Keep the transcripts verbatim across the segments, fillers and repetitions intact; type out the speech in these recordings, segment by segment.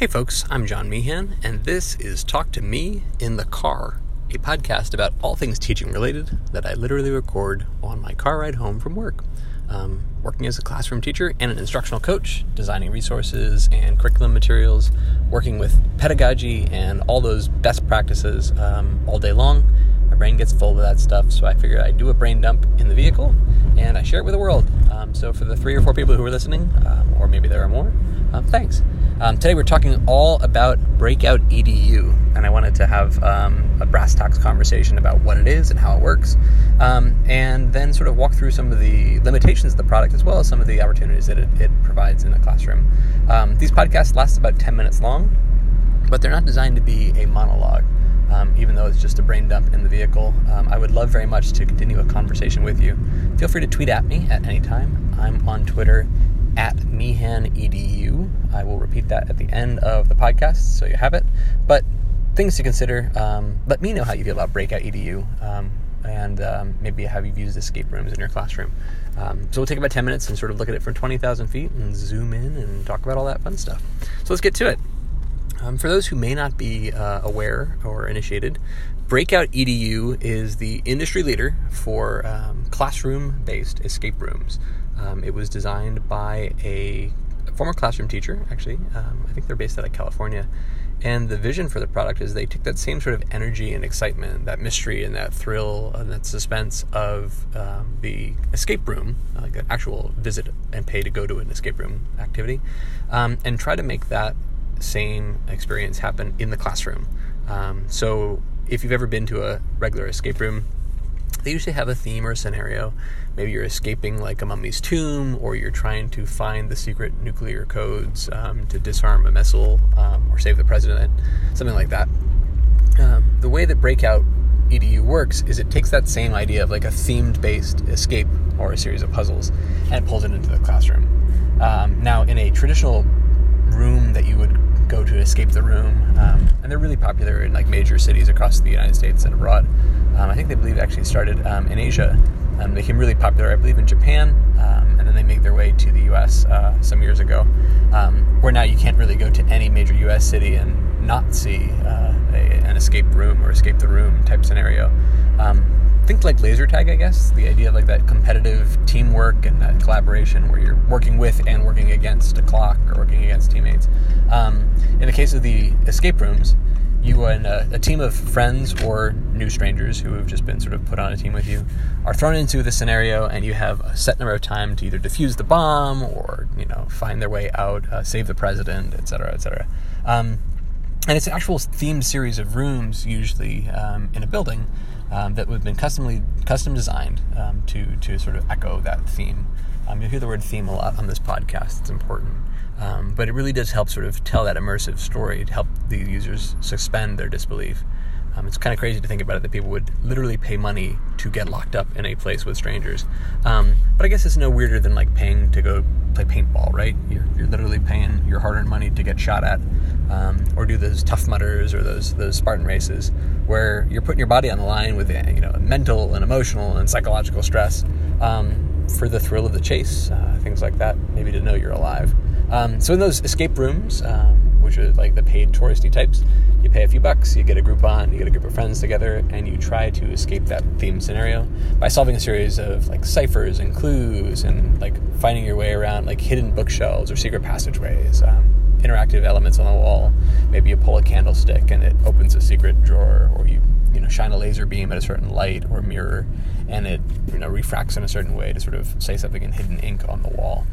Hey folks, I'm John Meehan, and this is Talk to Me in the Car, a podcast about all things teaching related that I literally record on my car ride home from work. Um, working as a classroom teacher and an instructional coach, designing resources and curriculum materials, working with pedagogy and all those best practices um, all day long. My brain gets full of that stuff, so I figured I'd do a brain dump in the vehicle, and I share it with the world. Um, so for the three or four people who are listening, um, or maybe there are more, um, thanks. Um, today we're talking all about Breakout E D U, and I wanted to have um, a brass tacks conversation about what it is and how it works, um, and then sort of walk through some of the limitations of the product as well as some of the opportunities that it, it provides in the classroom. Um, these podcasts last about ten minutes long, but they're not designed to be a monologue. Um, even though it's just a brain dump in the vehicle. Um, I would love very much to continue a conversation with you. Feel free to tweet at me at any time. I'm on Twitter at MeehanEDU. I will repeat that at the end of the podcast so you have it. But things to consider, um, let me know how you feel about Breakout E D U, um, and um, maybe how you've used escape rooms in your classroom. Um, so we'll take about ten minutes and sort of look at it from twenty thousand feet and zoom in and talk about all that fun stuff. So let's get to it. Um, for those who may not be uh, aware or initiated, Breakout E D U is the industry leader for um, classroom-based escape rooms. Um, it was designed by a former classroom teacher, actually. Um, I think they're based out of California. And the vision for the product is they take that same sort of energy and excitement, that mystery and that thrill and that suspense of um, the escape room, like an actual visit and pay to go to an escape room activity, um, and try to make that same experience happen in the classroom. Um, so if you've ever been to a regular escape room, they usually have a theme or a scenario. Maybe you're escaping like a mummy's tomb, or you're trying to find the secret nuclear codes um, to disarm a missile um, or save the president, something like that. Um, the way that Breakout E D U works is it takes that same idea of like a themed-based escape or a series of puzzles and it pulls it into the classroom. Um, now, in a traditional room that you would go to escape the room, um, and they're really popular in like major cities across the United States and abroad. Um, I think they believe it actually started um, in Asia. Um, they became really popular, I believe, in Japan, um, and then they made their way to the U S uh, some years ago, um, where now you can't really go to any major U S city and not see uh, a, an escape room or escape the room type scenario. Um, think like laser tag, I guess, the idea of like that competitive teamwork and that collaboration where you're working with and working against a clock or working against teammates. Um, in the case of the escape rooms, you and a, a team of friends or new strangers who have just been sort of put on a team with you are thrown into the scenario, and you have a set number of time to either defuse the bomb or, you know, find their way out, uh, save the president, et cetera, et cetera. Um, and it's an actual themed series of rooms, usually um, in a building, um, that have been customly custom designed um, to to sort of echo that theme. Um, you'll hear the word theme a lot on this podcast. It's important. Um, but it really does help sort of tell that immersive story to help the users suspend their disbelief. Um, it's kind of crazy to think about it, that people would literally pay money to get locked up in a place with strangers. Um, but I guess it's no weirder than like paying to go play paintball, right? You're, you're literally paying your hard-earned money to get shot at, um, or do those Tough Mudders or those those Spartan races, where you're putting your body on the line with, you know, mental and emotional and psychological stress um, for the thrill of the chase, uh, things like that. Maybe to know you're alive. Um, so in those escape rooms, um, which are like the paid touristy types, you pay a few bucks, you get a group on, you get a group of friends together, and you try to escape that themed scenario by solving a series of like ciphers and clues and like finding your way around like hidden bookshelves or secret passageways, um, interactive elements on the wall. Maybe you pull a candlestick and it opens a secret drawer, or you you know shine a laser beam at a certain light or mirror and it you know refracts in a certain way to sort of say something in hidden ink on the wall.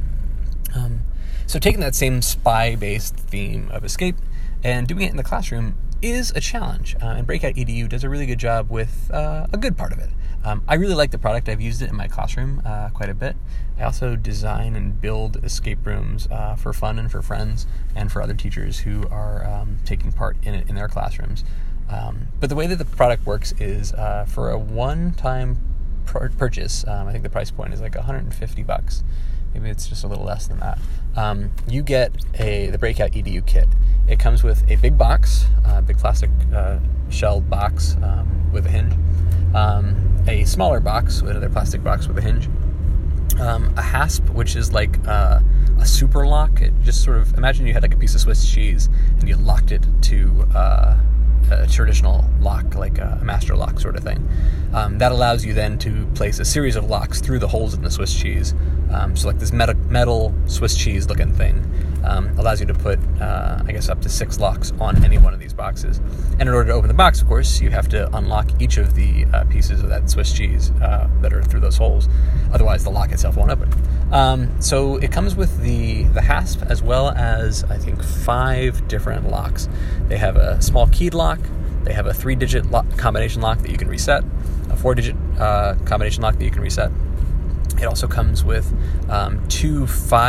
Um, So taking that same spy-based theme of escape and doing it in the classroom is a challenge. Uh, and Breakout E D U does a really good job with uh, a good part of it. Um, I really like the product. I've used it in my classroom uh, quite a bit. I also design and build escape rooms uh, for fun and for friends and for other teachers who are um, taking part in it in their classrooms. Um, but the way that the product works is uh, for a one-time pr- purchase, um, I think the price point is like one hundred fifty bucks. Maybe it's just a little less than that. Um, you get a the Breakout E D U kit. It comes with a big box, a big plastic uh, shelled box um, with a hinge, um, a smaller box, another plastic box with a hinge, um, a hasp, which is like uh, a super lock. It just sort of, imagine you had like a piece of Swiss cheese and you locked it to uh, a traditional lock, like a master lock sort of thing. Um, that allows you then to place a series of locks through the holes in the Swiss cheese. Um, so like this metal, metal Swiss cheese looking thing um, allows you to put, uh, I guess, up to six locks on any one of these boxes. And in order to open the box, of course, you have to unlock each of the uh, pieces of that Swiss cheese uh, that are through those holes. Otherwise, the lock itself won't open. Um, so it comes with the, the hasp as well as, I think, five different locks. They have a small keyed lock. They have a three-digit lock, combination lock that you can reset, a four-digit uh, combination lock that you can reset. It also comes with um, two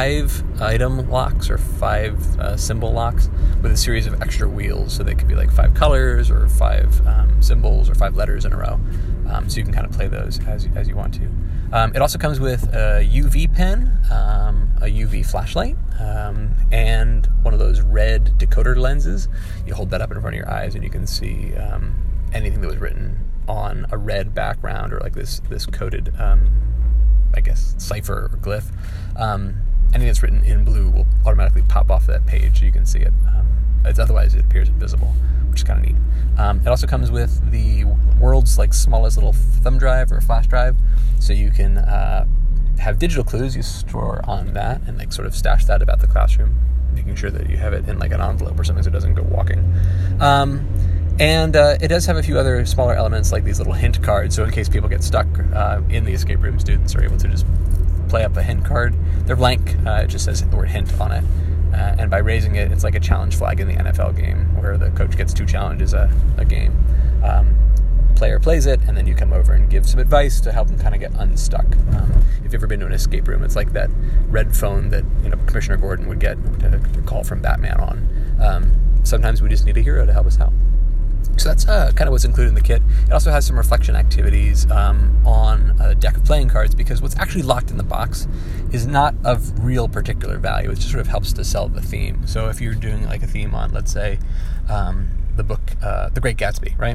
five-item locks or five uh, symbol locks with a series of extra wheels. So they could be like five colors or five um, symbols or five letters in a row. Um, so you can kind of play those as, as you want to. Um, it also comes with a U V pen, um, a U V flashlight, um, and one of those red decoder lenses. You hold that up in front of your eyes and you can see um, anything that was written on a red background or like this, this coded um, I guess, cipher or glyph. Um, anything that's written in blue will automatically pop off that page so you can see it. Um, it's, otherwise, it appears invisible, which is kind of neat. Um, it also comes with the world's like smallest little thumb drive or flash drive, so you can uh, have digital clues you store on that and like sort of stash that about the classroom, making sure that you have it in like an envelope or something so it doesn't go walking. Um, And uh, it does have a few other smaller elements like these little hint cards. So in case people get stuck uh, in the escape room, students are able to just play up a hint card. They're blank. Uh, it just says the word hint on it. Uh, and by raising it, it's like a challenge flag in the N F L game where the coach gets two challenges a, a game. Um, player plays it, and then you come over and give some advice to help them kind of get unstuck. Um, if you've ever been to an escape room, it's like that red phone that you know Commissioner Gordon would get to, to call from Batman on. Um, sometimes we just need a hero to help us out. So that's uh, kind of what's included in the kit. It also has some reflection activities um, on a deck of playing cards because what's actually locked in the box is not of real particular value. It just sort of helps to sell the theme. So if you're doing like a theme on, let's say, um, the book uh, The Great Gatsby, right?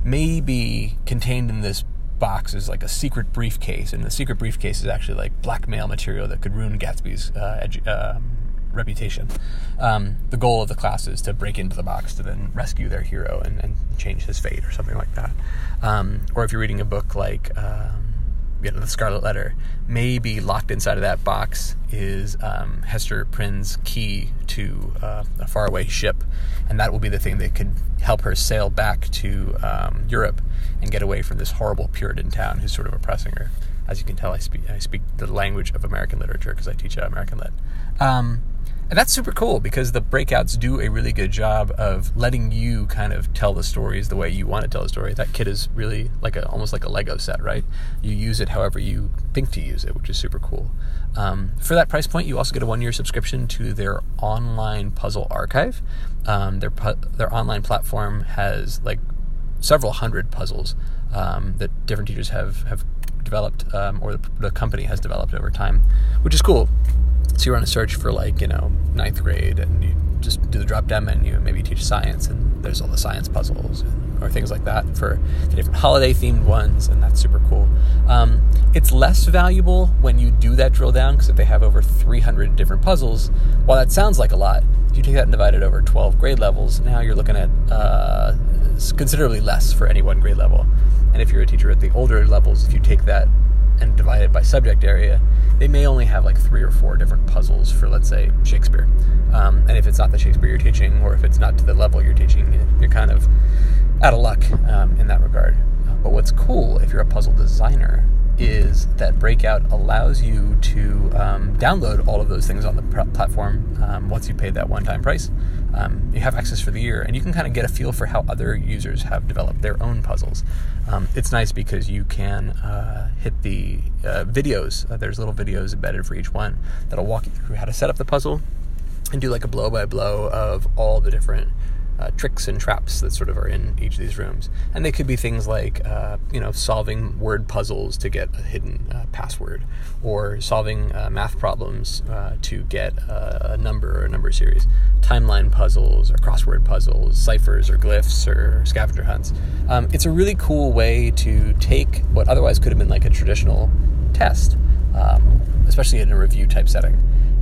Maybe contained in this box is like a secret briefcase, and the secret briefcase is actually like blackmail material that could ruin Gatsby's uh, edu- uh, reputation. Um, the goal of the class is to break into the box to then rescue their hero and, and change his fate or something like that. Um, or if you're reading a book like um, you know, The Scarlet Letter, maybe locked inside of that box is um, Hester Prynne's key to uh, a faraway ship, and that will be the thing that could help her sail back to um, Europe and get away from this horrible Puritan town who's sort of oppressing her. As you can tell, I speak I speak the language of American literature because I teach uh, American Lit. Um, And that's super cool because the breakouts do a really good job of letting you kind of tell the stories the way you want to tell the story. That kit is really like a almost like a Lego set, right? You use it however you think to use it, which is super cool. Um, for that price point, you also get a one-year subscription to their online puzzle archive. Um, their pu- their online platform has like several hundred puzzles um, that different teachers have, have developed um, or the, the company has developed over time, which is cool. So you're on a search for like, you know, ninth grade and you just do the drop-down menu and maybe teach science and there's all the science puzzles and, or things like that for the different holiday-themed ones, and that's super cool. Um, it's less valuable when you do that drill down because if they have over three hundred different puzzles, while that sounds like a lot, if you take that and divide it over twelve grade levels, now you're looking at uh, considerably less for any one grade level. And if you're a teacher at the older levels, if you take that and divide it by subject area, they may only have like three or four different puzzles for, let's say, Shakespeare. Um, and if it's not the Shakespeare you're teaching, or if it's not to the level you're teaching, you're kind of out of luck um, in that regard. Uh, but what's cool, if you're a puzzle designer, is that Breakout allows you to um, download all of those things on the pr- platform um, once you paid that one-time price. Um, you have access for the year, and you can kind of get a feel for how other users have developed their own puzzles. Um, it's nice because you can uh, hit the uh, videos. Uh, there's little videos embedded for each one that'll walk you through how to set up the puzzle and do like a blow-by-blow of all the different Uh, tricks and traps that sort of are in each of these rooms. And they could be things like, uh, you know, solving word puzzles to get a hidden uh, password, or solving uh, math problems uh, to get uh, a number or a number series, timeline puzzles or crossword puzzles, ciphers or glyphs or scavenger hunts. Um, it's a really cool way to take what otherwise could have been like a traditional test, um, especially in a review type setting,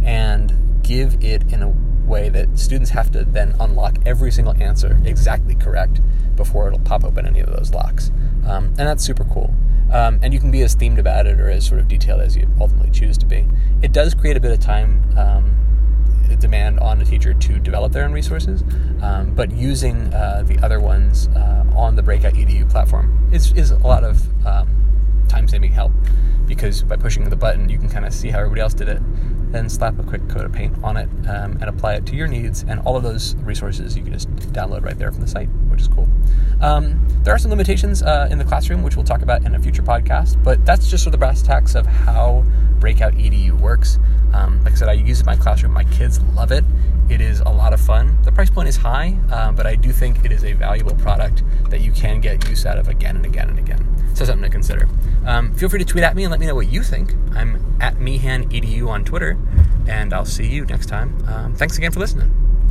and give it in a way that students have to then unlock every single answer exactly correct before it'll pop open any of those locks. Um, and that's super cool. Um, and you can be as themed about it or as sort of detailed as you ultimately choose to be. It does create a bit of time um, demand on the teacher to develop their own resources, um, but using uh, the other ones uh, on the Breakout E D U platform is, is a lot of um, time-saving help, because by pushing the button, you can kind of see how everybody else did it, then slap a quick coat of paint on it um, and apply it to your needs, and all of those resources you can just download right there from the site, which is cool. Um, there are some limitations uh, in the classroom, which we'll talk about in a future podcast, but that's just sort of the brass tacks of how Breakout E D U works. Um, like I said, I use it in my classroom. My kids love it. It is a lot of fun. The price point is high, um, but I do think it is a valuable product that you can get use out of again and again and again. So something to consider. Um, feel free to tweet at me and let me know what you think. I'm at Meehan E D U on Twitter, and I'll see you next time. Um, thanks again for listening.